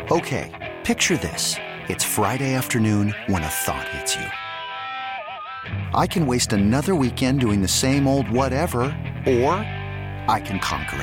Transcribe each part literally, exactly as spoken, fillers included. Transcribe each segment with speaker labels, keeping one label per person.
Speaker 1: Okay, picture this. It's Friday afternoon when a thought hits you. I can waste another weekend doing the same old whatever, or I can conquer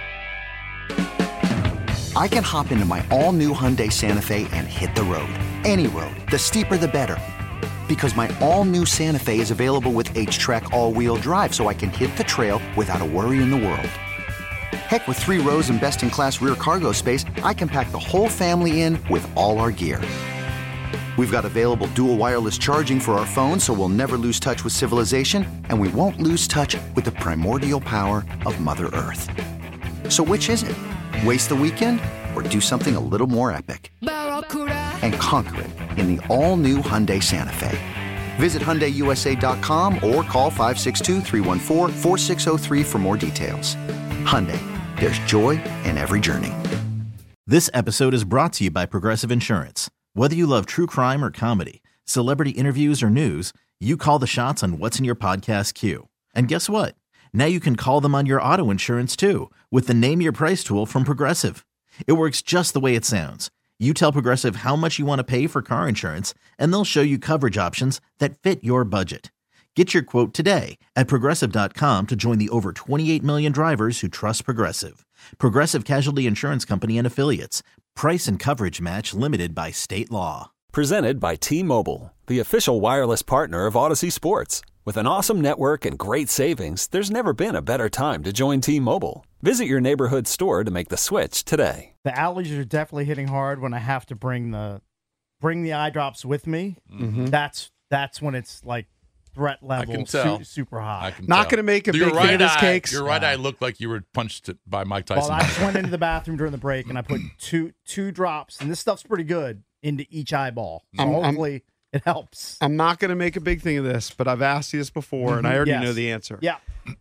Speaker 1: it. I can hop into my all-new Hyundai Santa Fe and hit the road. Any road. The steeper, the better. Because my all-new Santa Fe is available with H-Track all-wheel drive, so I can hit the trail without a worry in the world. Heck, with three rows and best-in-class rear cargo space, I can pack the whole family in with all our gear. We've got available dual wireless charging for our phones, so we'll never lose touch with civilization, and we won't lose touch with the primordial power of Mother Earth. So which is it? Waste the weekend or do something a little more epic? And conquer it in the all-new Hyundai Santa Fe. Visit Hyundai U S A dot com or call five six two, three one four, four six zero three for more details. Hyundai, there's joy in every journey.
Speaker 2: This episode is brought to you by Progressive Insurance. Whether you love true crime or comedy, celebrity interviews or news, you call the shots on what's in your podcast queue. And guess what? Now you can call them on your auto insurance too with the Name Your Price tool from Progressive. It works just the way it sounds. You tell Progressive how much you want to pay for car insurance, and they'll show you coverage options that fit your budget. Get your quote today at Progressive dot com to join the over twenty-eight million drivers who trust Progressive. Progressive Casualty Insurance Company and Affiliates. Price and coverage match limited by state law.
Speaker 3: Presented by T-Mobile, the official wireless partner of Odyssey Sports. With an awesome network and great savings, there's never been a better time to join T-Mobile. Visit your neighborhood store to make the switch today.
Speaker 4: The allergies are definitely hitting hard when I have to bring the bring the eye drops with me. Mm-hmm. That's that's when it's like threat level
Speaker 5: I can tell.
Speaker 4: Su- super high.
Speaker 6: I can Not going to make a
Speaker 5: your
Speaker 6: big
Speaker 5: right
Speaker 6: thing of this
Speaker 5: eye,
Speaker 6: cakes.
Speaker 5: Your right
Speaker 4: yeah.
Speaker 5: eye looked like you were punched by Mike Tyson.
Speaker 4: Well, I just went into the bathroom during the break and I put two two drops, and this stuff's pretty good, into each eyeball. So
Speaker 6: I'm,
Speaker 4: hopefully
Speaker 6: I'm,
Speaker 4: it helps.
Speaker 6: I'm not going to make a big thing of this, but I've asked you this before, mm-hmm. and I already
Speaker 4: yes.
Speaker 6: know the answer.
Speaker 4: Yeah.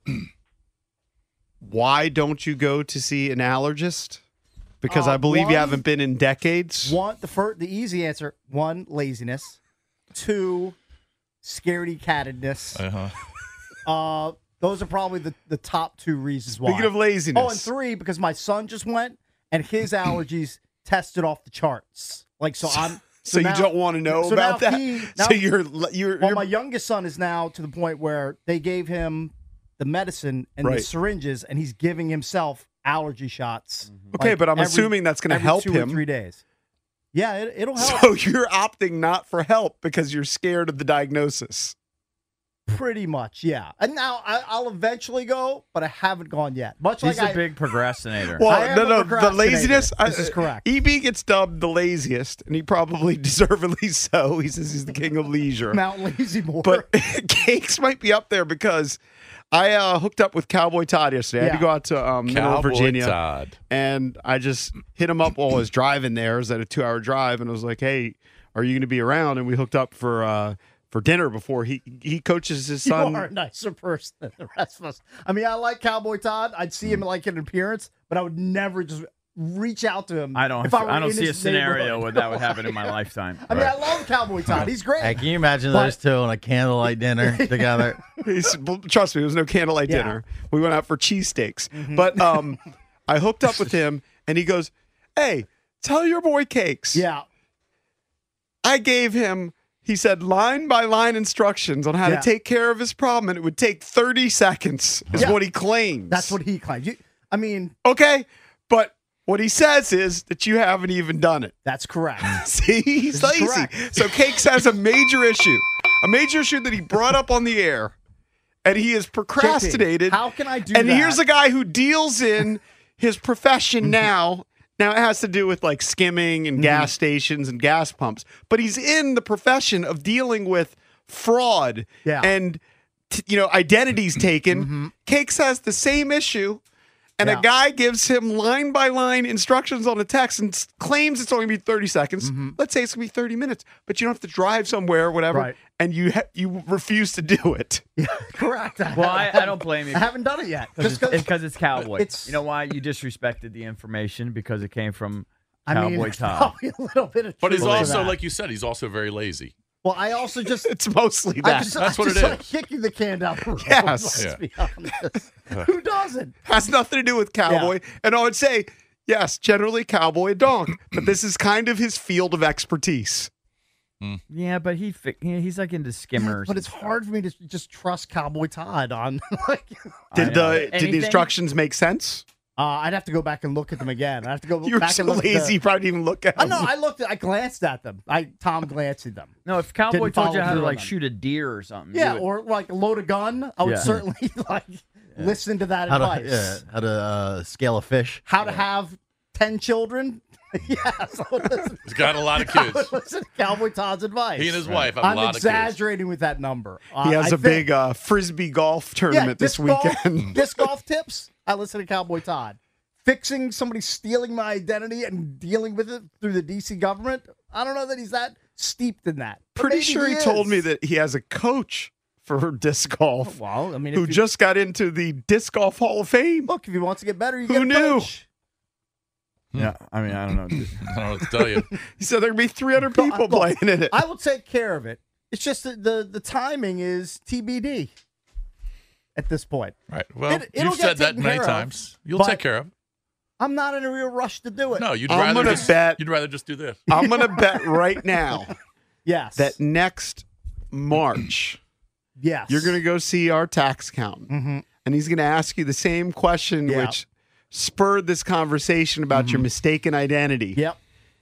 Speaker 6: Why don't you go to see an allergist? Because
Speaker 4: uh,
Speaker 6: I believe
Speaker 4: one,
Speaker 6: you haven't been in decades.
Speaker 4: One, the first, the easy answer: one, laziness; two, scaredy catedness.
Speaker 5: Uh-huh.
Speaker 4: Uh, those are probably the, the top two reasons why.
Speaker 6: Speaking of laziness.
Speaker 4: Oh, and three, because my son just went and his allergies tested off the charts. Like, so I'm.
Speaker 6: So, so
Speaker 4: now,
Speaker 6: you don't want to know
Speaker 4: so
Speaker 6: about that?
Speaker 4: He, now,
Speaker 6: so you're you're.
Speaker 4: Well,
Speaker 6: you're,
Speaker 4: my youngest son is now to the point where they gave him the medicine and
Speaker 6: right.
Speaker 4: the syringes, and he's giving himself allergy shots.
Speaker 6: Mm-hmm. Okay,
Speaker 4: like
Speaker 6: but I'm
Speaker 4: every,
Speaker 6: assuming that's going to help
Speaker 4: two
Speaker 6: him.
Speaker 4: Or three days. Yeah, it, it'll help.
Speaker 6: So you're opting not for help because you're scared of the diagnosis.
Speaker 4: Pretty much, yeah. And now I, I'll eventually go, but I haven't gone yet. Much
Speaker 7: He's
Speaker 4: like
Speaker 7: a
Speaker 4: I,
Speaker 7: big procrastinator.
Speaker 6: Well,
Speaker 4: I am
Speaker 6: no,
Speaker 4: a
Speaker 6: no, the
Speaker 4: procrastinator.
Speaker 6: laziness.
Speaker 4: This
Speaker 6: I,
Speaker 4: is correct.
Speaker 6: E B gets dubbed the laziest, and he probably deservedly so. He says he's the king of leisure.
Speaker 4: Mount Lazymore.
Speaker 6: But Cakes might be up there because I uh, hooked up with Cowboy Todd yesterday. I had to go out to um, Middle
Speaker 5: Cowboy
Speaker 6: Virginia,
Speaker 5: Todd.
Speaker 6: and I just hit him up while I was driving there. It was at a two-hour drive, and I was like, "Hey, are you going to be around?" And we hooked up for uh, for dinner before he he coaches his son.
Speaker 4: You are a nicer person than the rest of us. I mean, I like Cowboy Todd. I'd see him like an appearance, but I would never just reach out to him.
Speaker 7: I don't.
Speaker 4: If I, were
Speaker 7: I don't
Speaker 4: in
Speaker 7: see a
Speaker 4: his
Speaker 7: scenario
Speaker 4: neighborhood.
Speaker 7: where that would happen in my lifetime.
Speaker 4: I mean, I love Cowboy Todd. He's great.
Speaker 8: Hey, can you imagine
Speaker 4: But-
Speaker 8: those two on a candlelight dinner together?
Speaker 6: He's, trust me, there was no candlelight
Speaker 4: Yeah.
Speaker 6: dinner. We went out for cheesesteaks.
Speaker 4: Mm-hmm.
Speaker 6: But um, I hooked up with him, and he goes, "Hey, tell your boy Cakes."
Speaker 4: Yeah.
Speaker 6: I gave him, he said, line by line instructions on how
Speaker 4: Yeah.
Speaker 6: to take care of his problem, and it would take thirty seconds, is
Speaker 4: Yeah.
Speaker 6: what he claims.
Speaker 4: That's what he claims. You, I mean,
Speaker 6: Okay, but what he says is that you haven't even done it.
Speaker 4: that's correct.
Speaker 6: See, he's
Speaker 4: This is
Speaker 6: lazy.
Speaker 4: correct.
Speaker 6: So Cakes has a major issue, a major issue that he brought up on the air, and he has procrastinated.
Speaker 4: How can I do
Speaker 6: and
Speaker 4: that?
Speaker 6: here's a guy who deals in his profession now. Now, it has to do with like skimming and gas stations and gas pumps, but he's in the profession of dealing with fraud
Speaker 4: Yeah.
Speaker 6: and, t- you know, identities taken.
Speaker 4: Mm-hmm.
Speaker 6: Cakes has the same issue, and
Speaker 4: Yeah.
Speaker 6: a guy gives him line by line instructions on a text and s- claims it's only going to be thirty seconds. Let's say it's going to be thirty minutes, but you don't have to drive somewhere or whatever,
Speaker 4: Right.
Speaker 6: and you ha- you refuse to do it.
Speaker 4: Yeah, correct.
Speaker 7: Well, I, I don't blame you.
Speaker 4: I haven't done it yet.
Speaker 7: Because
Speaker 4: Just
Speaker 7: it's, it's, 'cause it's Cowboy.
Speaker 4: it's-
Speaker 7: You know why? You disrespected the information because it came from
Speaker 4: I
Speaker 7: Cowboy
Speaker 4: mean, there's
Speaker 7: Todd.
Speaker 4: probably a little bit of
Speaker 5: But he's
Speaker 4: truth to
Speaker 5: also,
Speaker 4: that.
Speaker 5: like you said, he's also very lazy.
Speaker 4: Well, I also just
Speaker 6: It's mostly
Speaker 4: I
Speaker 6: that.
Speaker 4: just,
Speaker 5: That's
Speaker 4: I
Speaker 5: what it
Speaker 4: just like
Speaker 5: is.
Speaker 4: kicking the can down the road.
Speaker 6: Yes.
Speaker 4: Let's be honest. Who doesn't?
Speaker 6: Has nothing to do with Cowboy. And I would say, Yes, generally cowboy donk, but this is kind of his field of expertise.
Speaker 7: Yeah, but he fi- yeah, he's like into skimmers.
Speaker 4: But it's hard for me to just trust Cowboy Todd on. Like,
Speaker 6: Did the did
Speaker 7: Anything?
Speaker 6: the instructions make sense?
Speaker 4: uh, I'd have to go back and look at them again. I have to go
Speaker 6: You were
Speaker 4: back
Speaker 6: so
Speaker 4: and look
Speaker 6: lazy,
Speaker 4: at
Speaker 6: you
Speaker 4: the,
Speaker 6: probably didn't even look at
Speaker 4: I
Speaker 6: them.
Speaker 4: know. I looked. At, I glanced at them. I Tom glanced at them.
Speaker 7: No, if Cowboy
Speaker 4: Didn't
Speaker 7: told
Speaker 4: follow
Speaker 7: you how to
Speaker 4: through on
Speaker 7: like
Speaker 4: them.
Speaker 7: shoot a deer or something, you
Speaker 4: Yeah,
Speaker 7: would-
Speaker 4: or like load a gun. I would
Speaker 7: Yeah.
Speaker 4: certainly like listen to that
Speaker 8: How to,
Speaker 4: advice.
Speaker 8: yeah, how to uh, scale a fish.
Speaker 4: How to have ten children? Yes, I would listen,
Speaker 5: He's got a lot of
Speaker 4: I would
Speaker 5: kids.
Speaker 4: listen to Cowboy Todd's advice.
Speaker 5: He and his wife have
Speaker 4: I'm
Speaker 5: a lot of kids.
Speaker 4: exaggerating with that number. Uh,
Speaker 6: He has
Speaker 4: I
Speaker 6: a
Speaker 4: think-
Speaker 6: big uh, frisbee golf tournament this
Speaker 4: disc golf-
Speaker 6: weekend.
Speaker 4: disc golf tips. I listen to Cowboy Todd. Fixing somebody stealing my identity and dealing with it through the D C government. I don't know that he's that steeped in that. But
Speaker 6: Pretty
Speaker 4: maybe
Speaker 6: sure he
Speaker 4: is.
Speaker 6: told me that he has a coach for disc golf
Speaker 4: Well, I mean,
Speaker 6: who
Speaker 4: if you,
Speaker 6: just got into the Disc Golf Hall of Fame.
Speaker 4: look, if he wants to get better, you
Speaker 6: Who
Speaker 4: get a
Speaker 6: knew?
Speaker 4: coach.
Speaker 7: yeah. I mean, I don't know.
Speaker 5: I don't know what to tell you.
Speaker 6: He said there'd be three hundred people
Speaker 4: Look,
Speaker 6: playing in it.
Speaker 4: I will take care of it. It's just that the the timing is T B D at this point.
Speaker 5: Right. Well,
Speaker 4: It- it'll
Speaker 5: you've
Speaker 4: get
Speaker 5: said that
Speaker 4: taken
Speaker 5: many
Speaker 4: care of,
Speaker 5: times. You'll
Speaker 4: but-
Speaker 5: take care of it.
Speaker 4: I'm not in a real rush to do it.
Speaker 5: No, you'd
Speaker 6: I'm
Speaker 5: rather
Speaker 6: gonna
Speaker 5: just
Speaker 6: bet-
Speaker 5: you'd rather just do this.
Speaker 6: I'm going to bet right now
Speaker 4: Yes.
Speaker 6: that next March
Speaker 4: yes.
Speaker 6: you're going to go see our tax accountant,
Speaker 4: Mm-hmm.
Speaker 6: and he's going to ask you the same question,
Speaker 4: Yeah.
Speaker 6: which spurred this conversation about your mistaken identity,
Speaker 4: Yep.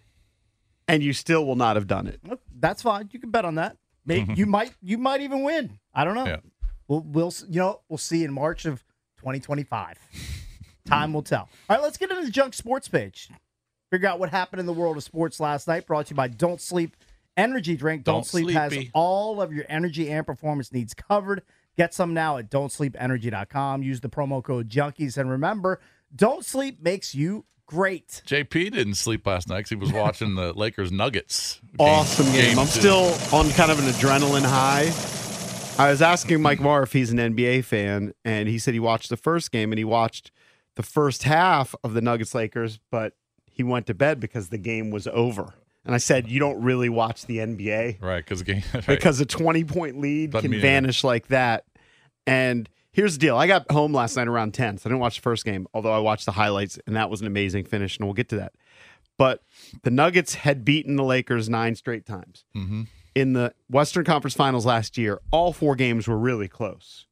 Speaker 6: and you still will not have done it.
Speaker 4: Look, that's fine. You can bet on that. Maybe you might. You might even win. I don't know.
Speaker 5: Yeah.
Speaker 4: We'll, we'll. s- You know. We'll see in March of twenty twenty-five. Time will tell. All right. Let's get into the junk sports page. Figure out what happened in the world of sports last night. Brought to you by Don't Sleep Energy Drink. Don't,
Speaker 5: Don't
Speaker 4: Sleep has
Speaker 5: Sleepy.
Speaker 4: all of your energy and performance needs covered. Get some now at don't sleep energy dot com. Use the promo code Junkies, and remember, Don't Sleep makes you great.
Speaker 5: J P didn't sleep last night because he was watching the Lakers Nuggets. game-
Speaker 6: Awesome game. I'm
Speaker 5: two.
Speaker 6: still on kind of an adrenaline high. I was asking Mike Marr if he's an N B A fan, and he said he watched the first game and he watched the first half of the Nuggets Lakers, but he went to bed because the game was over. And I said, you don't really watch the N B A
Speaker 5: right because the game right.
Speaker 6: because a twenty-point lead
Speaker 5: Doesn't
Speaker 6: can
Speaker 5: mean anything.
Speaker 6: vanish like that. And here's the deal. I got home last night around ten, so I didn't watch the first game, although I watched the highlights, and that was an amazing finish, and we'll get to that. But the Nuggets had beaten the Lakers nine straight times.
Speaker 5: Mm-hmm.
Speaker 6: In the Western Conference Finals last year, all four games were really close.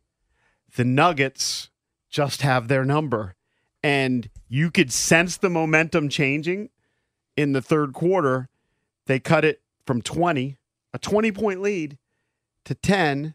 Speaker 6: The Nuggets just have their number, and you could sense the momentum changing in the third quarter. They cut it from twenty, a twenty-point lead, to ten.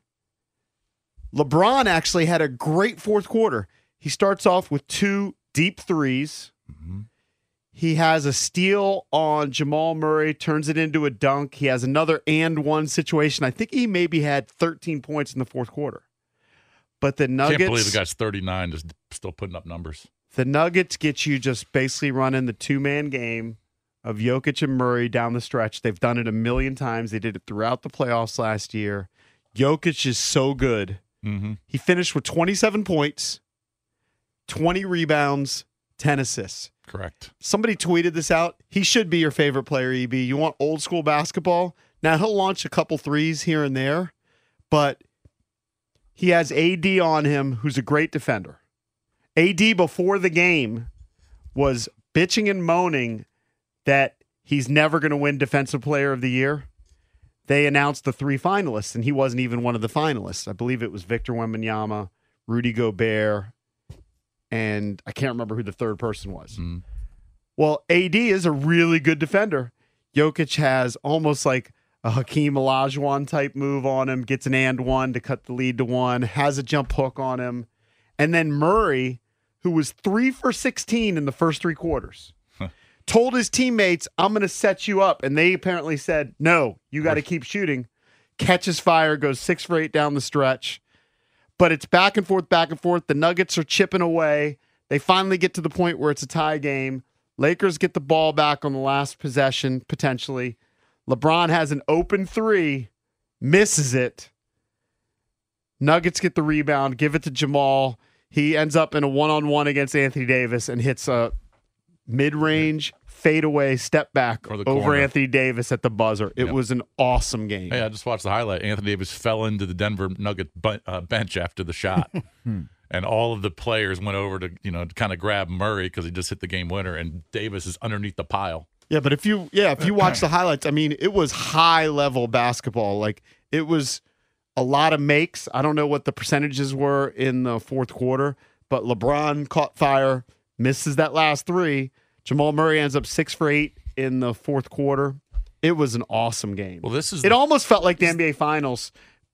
Speaker 6: LeBron actually had a great fourth quarter. He starts off with two deep threes.
Speaker 5: Mm-hmm.
Speaker 6: He has a steal on Jamal Murray, turns it into a dunk. He has another and one situation. I think he maybe had thirteen points in the fourth quarter. But the Nuggets,
Speaker 5: Can't believe the guy's thirty-nine, just still putting up numbers.
Speaker 6: the Nuggets get you just basically running the two-man game of Jokic and Murray down the stretch. They've done it a million times. They did it throughout the playoffs last year. Jokic is so good.
Speaker 5: Mm-hmm.
Speaker 6: He finished with twenty-seven points, twenty rebounds, ten assists.
Speaker 5: Correct.
Speaker 6: Somebody tweeted this out. He should be your favorite player, E B. You want old school basketball? Now, he'll launch a couple threes here and there, but he has A D on him, who's a great defender. A D before the game was bitching and moaning that he's never going to win Defensive Player of the Year. They announced the three finalists, and he wasn't even one of the finalists. I believe it was Victor Wembanyama, Rudy Gobert, and I can't remember who the third person was.
Speaker 5: Mm.
Speaker 6: Well, A D is a really good defender. Jokic has almost like a Hakeem Olajuwon type move on him, gets an and one to cut the lead to one, has a jump hook on him. And then Murray, who was three for sixteen in the first three quarters, told his teammates, I'm going to set you up. And they apparently said, no, you got to keep shooting. Catches fire, goes six for eight down the stretch. But it's back and forth, back and forth. The Nuggets are chipping away. They finally get to the point where it's a tie game. Lakers get the ball back on the last possession, potentially. LeBron has an open three, misses it. Nuggets get the rebound, give it to Jamal. He ends up in a one-on-one against Anthony Davis and hits a mid-range fadeaway step back
Speaker 5: Or the
Speaker 6: over
Speaker 5: corner.
Speaker 6: Anthony Davis at the buzzer. It
Speaker 5: Yep.
Speaker 6: was an awesome game.
Speaker 5: Hey, I just watched the highlight. Anthony Davis fell into the Denver Nugget bu- uh, bench after the shot. And and all of the players went over to, you know, to kind of grab Murray because he just hit the game winner, and Davis is underneath the pile.
Speaker 6: Yeah, but if you yeah, if you watch the highlights, I mean, it was high level basketball. Like it was a lot of makes. I don't know what the percentages were in the fourth quarter, but LeBron caught fire, misses that last three. Jamal Murray ends up six for eight in the fourth quarter. It was an awesome game.
Speaker 5: Well, this is
Speaker 6: it almost felt like the N B A Finals.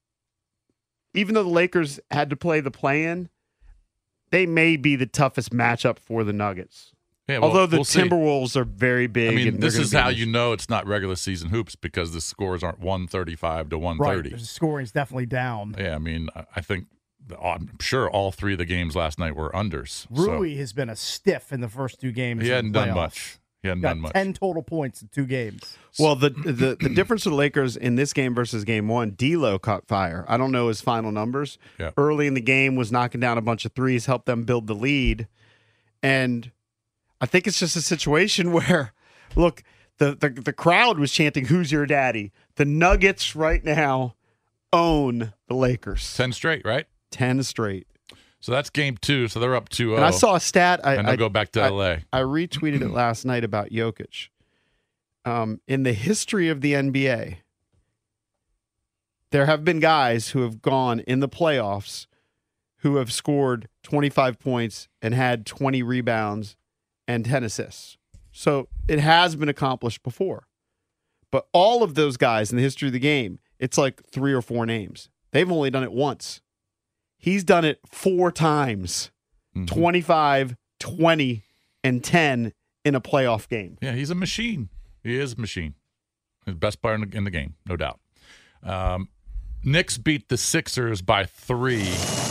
Speaker 6: Even though the Lakers had to play the play-in, they may be the toughest matchup for the Nuggets.
Speaker 5: Yeah, well,
Speaker 6: Although the
Speaker 5: we'll see.
Speaker 6: Timberwolves are very big.
Speaker 5: I mean,
Speaker 6: and they're
Speaker 5: this
Speaker 6: gonna
Speaker 5: is
Speaker 6: be
Speaker 5: how
Speaker 6: in-
Speaker 5: you know it's not regular season hoops because the scores aren't one thirty-five to one
Speaker 4: Right.
Speaker 5: thirty.
Speaker 4: The scoring's definitely down.
Speaker 5: Yeah, I mean, I- I think I'm sure all three of the games last night were unders.
Speaker 4: Rui has been a stiff in the first two games.
Speaker 5: So he
Speaker 4: of
Speaker 5: hadn't
Speaker 4: the
Speaker 5: done
Speaker 4: playoffs.
Speaker 5: much. He hadn't
Speaker 4: Got
Speaker 5: done much.
Speaker 4: ten total points in two games.
Speaker 6: Well, the, the the difference with the Lakers in this game versus game one, D'Lo caught fire. I don't know his final numbers.
Speaker 5: Yeah.
Speaker 6: Early in the game was knocking down a bunch of threes, helped them build the lead. And I think it's just a situation where, look, the, the, the crowd was chanting, "Who's your daddy?" The Nuggets right now own the Lakers.
Speaker 5: ten straight, right?
Speaker 6: Ten straight.
Speaker 5: So that's game two. So they're up two oh.
Speaker 6: And I saw a stat. I,
Speaker 5: and they'll
Speaker 6: I,
Speaker 5: go back to
Speaker 6: I,
Speaker 5: L A.
Speaker 6: I retweeted it last night about Jokic. Um, in the history of the N B A, there have been guys who have gone in the playoffs who have scored twenty-five points and had twenty rebounds and ten assists. So it has been accomplished before. But all of those guys in the history of the game, it's like three or four names. They've only done it once. He's done it four times.
Speaker 5: Mhm.
Speaker 6: twenty-five, twenty, and ten in a playoff game.
Speaker 5: Yeah, he's a machine. He is a machine. He's the best player in the, in the game, no doubt. Um, Knicks beat the Sixers by three,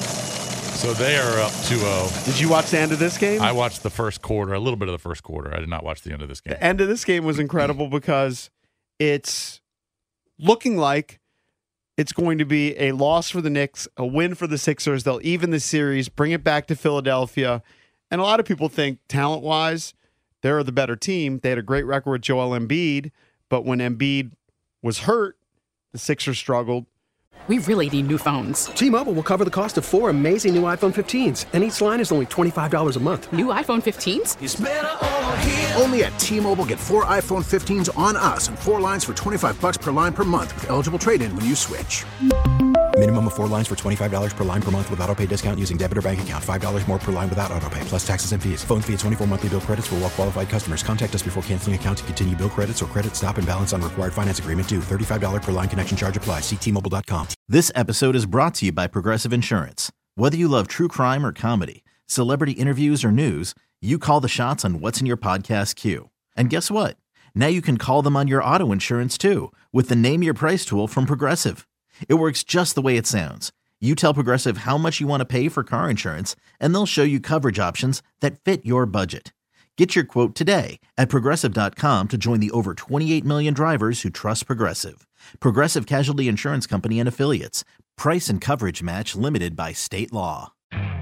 Speaker 5: so they are up two oh.
Speaker 6: Did you watch the end of this game?
Speaker 5: I watched the first quarter, a little bit of the first quarter. I did not watch the end of this game.
Speaker 6: The end of this game was incredible because it's looking like it's going to be a loss for the Knicks, a win for the Sixers. They'll even the series, bring it back to Philadelphia. And a lot of people think talent-wise, they're the better team. They had a great record with Joel Embiid, but when Embiid was hurt, the Sixers struggled.
Speaker 9: We really need new phones.
Speaker 10: T-Mobile will cover the cost of four amazing new iPhone fifteens, and each line is only twenty-five dollars a month.
Speaker 9: New iPhone fifteens?
Speaker 11: It's better over here. Only at T-Mobile, get four iPhone fifteens on us and four lines for twenty-five bucks per line per month with eligible trade-in when you switch.
Speaker 12: Minimum of four lines for twenty-five dollars per line per month with autopay discount using debit or bank account. five dollars more per line without autopay, plus taxes and fees. Phone fee at twenty-four monthly bill credits for well-qualified customers. Contact us before canceling account to continue bill credits or credit stop and balance on required finance agreement due. thirty-five dollars per line connection charge applies. See T Mobile dot com.
Speaker 2: This episode is brought to you by Progressive Insurance. Whether you love true crime or comedy, celebrity interviews or news, you call the shots on what's in your podcast queue. And guess what? Now you can call them on your auto insurance too with the Name Your Price tool from Progressive. It works just the way it sounds. You tell Progressive how much you want to pay for car insurance, and they'll show you coverage options that fit your budget. Get your quote today at Progressive dot com to join the over twenty-eight million drivers who trust Progressive. Progressive Casualty Insurance Company and Affiliates. Price and coverage match limited by state law.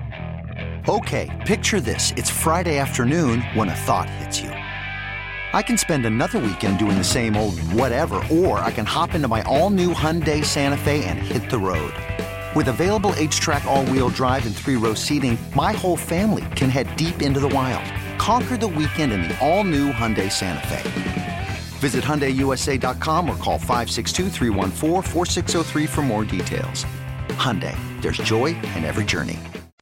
Speaker 1: Okay, picture this. It's Friday afternoon when a thought hits you. I can spend another weekend doing the same old whatever, or I can hop into my all-new Hyundai Santa Fe and hit the road. With available H-Track all-wheel drive and three-row seating, my whole family can head deep into the wild. Conquer the weekend in the all-new Hyundai Santa Fe. Visit Hyundai U S A dot com or call five six two, three one four, four six zero three for more details. Hyundai, there's joy in every journey.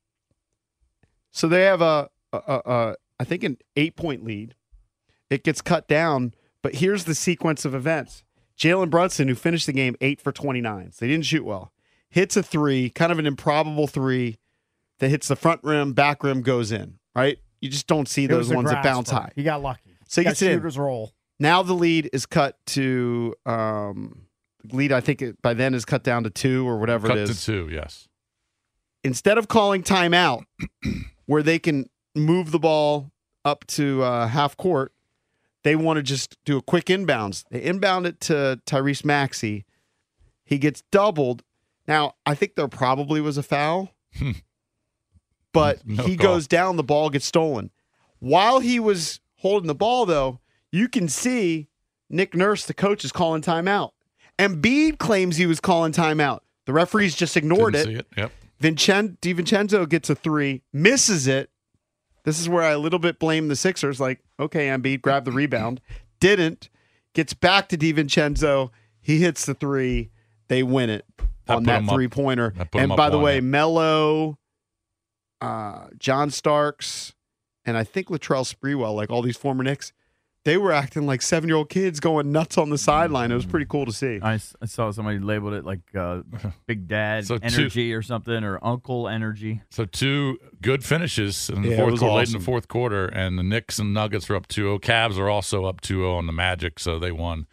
Speaker 6: So they have a, a, a, a I think, an eight-point lead. It gets cut down, but here's the sequence of events. Jalen Brunson, who finished the game eight for twenty-nine, so he didn't shoot well, hits a three, kind of an improbable three that hits the front rim, back rim, goes in, right? You just don't see
Speaker 4: It
Speaker 6: those
Speaker 4: was a
Speaker 6: ones that bounce
Speaker 4: grasper.
Speaker 6: high.
Speaker 4: He got lucky.
Speaker 6: So he
Speaker 4: Got
Speaker 6: gets it in.
Speaker 4: shooter's roll.
Speaker 6: Now the lead is cut to, um, lead I think it, by then is cut down to two or whatever
Speaker 5: Cut
Speaker 6: it is.
Speaker 5: to two, yes.
Speaker 6: Instead of calling timeout where they can move the ball up to uh, half court, they want to just do a quick inbounds. They inbound it to Tyrese Maxey. He gets doubled. Now, I think there probably was a foul, but
Speaker 5: No
Speaker 6: he
Speaker 5: call.
Speaker 6: goes down, the ball gets stolen. While he was holding the ball, though, you can see Nick Nurse, the coach, is calling timeout. Embiid claims he was calling timeout. The referees just ignored
Speaker 5: Didn't
Speaker 6: it.
Speaker 5: see it. Yep.
Speaker 6: Vincen- DiVincenzo gets a three, misses it. This is where I a little bit blame the Sixers. Like, okay, Embiid, grab the rebound. Didn't. Gets back to DiVincenzo. He hits the three. They win it on that three-pointer. And by the way, Melo, uh, John Starks, and I think Latrell Sprewell, like all these former Knicks, they were acting like seven-year-old kids going nuts on the sideline. It was pretty cool to see.
Speaker 7: I, I saw somebody labeled it like uh, Big Dad
Speaker 5: So two-
Speaker 7: Energy or something, or Uncle Energy.
Speaker 5: So two good finishes in the
Speaker 6: Yeah, it
Speaker 5: fourth
Speaker 6: was
Speaker 5: quarter, late in
Speaker 6: awesome.
Speaker 5: the fourth quarter, and the Knicks and Nuggets are up two oh. Cavs are also up two oh on the Magic, so they won.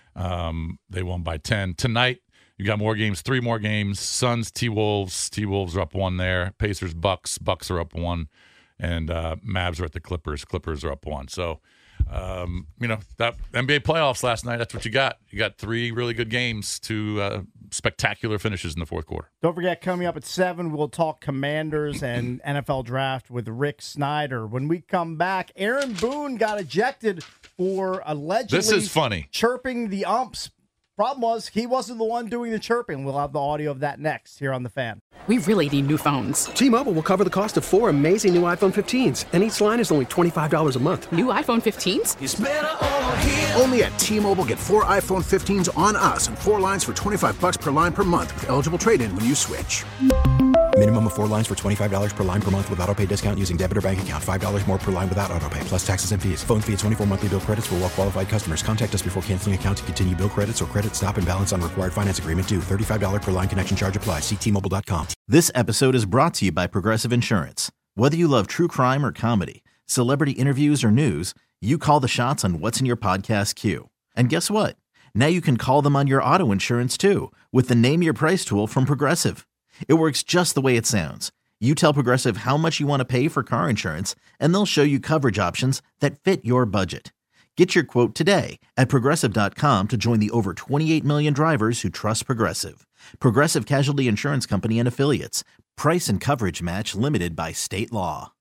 Speaker 5: Um, they won by ten. Tonight, you got more games, three more games. Suns, T-Wolves. T-Wolves are up one there. Pacers, Bucks. Bucks are up one. And uh, Mavs are at the Clippers. Clippers are up one. So, um, you know, that N B A playoffs last night, that's what you got. You got three really good games, two uh, spectacular finishes in the fourth quarter.
Speaker 4: Don't forget, coming up at seven, we'll talk Commanders and N F L Draft with Rick Snyder. When we come back, Aaron Boone got ejected for allegedly
Speaker 5: This is funny.
Speaker 4: chirping the umps. Problem was, he wasn't the one doing the chirping. We'll have the audio of that next here on The Fan.
Speaker 9: We really need new phones.
Speaker 10: T-Mobile will cover the cost of four amazing new iPhone fifteens, and each line is only twenty-five dollars a month.
Speaker 9: New iPhone fifteens?
Speaker 11: It's better over here. Only at T-Mobile, get four iPhone fifteens on us and four lines for twenty-five bucks per line per month with eligible trade-in when you switch.
Speaker 12: Minimum of four lines for twenty-five dollars per line per month with autopay discount using debit or bank account. five dollars more per line without autopay, plus taxes and fees. Phone fee at twenty-four monthly bill credits for well-qualified customers. Contact us before canceling account to continue bill credits or credit stop and balance on required finance agreement due. thirty-five dollars per line connection charge applies. See T Mobile dot com.
Speaker 2: This episode is brought to you by Progressive Insurance. Whether you love true crime or comedy, celebrity interviews or news, you call the shots on what's in your podcast queue. And guess what? Now you can call them on your auto insurance too with the Name Your Price tool from Progressive. It works just the way it sounds. You tell Progressive how much you want to pay for car insurance, and they'll show you coverage options that fit your budget. Get your quote today at Progressive dot com to join the over twenty-eight million drivers who trust Progressive. Progressive Casualty Insurance Company and Affiliates. Price and coverage match limited by state law.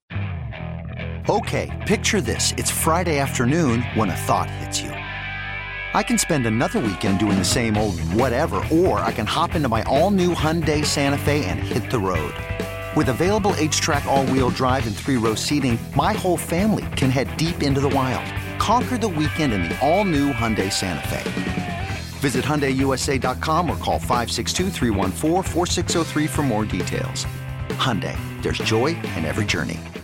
Speaker 1: Okay, picture this. It's Friday afternoon when a thought hits you. I can spend another weekend doing the same old whatever, or I can hop into my all-new Hyundai Santa Fe and hit the road. With available H-Track all-wheel drive and three-row seating, my whole family can head deep into the wild. Conquer the weekend in the all-new Hyundai Santa Fe. Visit Hyundai U S A dot com or call five six two, three one four, four six zero three for more details. Hyundai, there's joy in every journey.